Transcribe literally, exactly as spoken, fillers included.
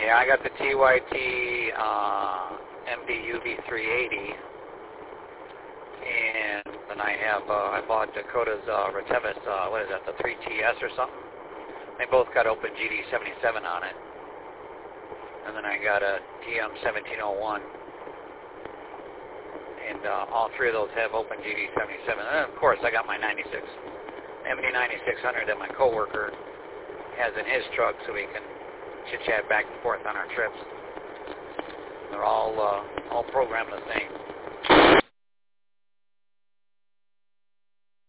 Yeah, I got the T Y T uh, M D U V three eighty, and then I have uh, I bought Dakota's uh, Retevis, uh, what is that, the three T S or something? They both got Open G D seventy-seven on it. And then I got a T M seventeen oh one, and uh, all three of those have Open G D seventy-seven. And then, of course, I got my ninety-six M D ninety-six hundred that my coworker has in his truck, so we can chit-chat back and forth on our trips. They're all uh, all programmed the same.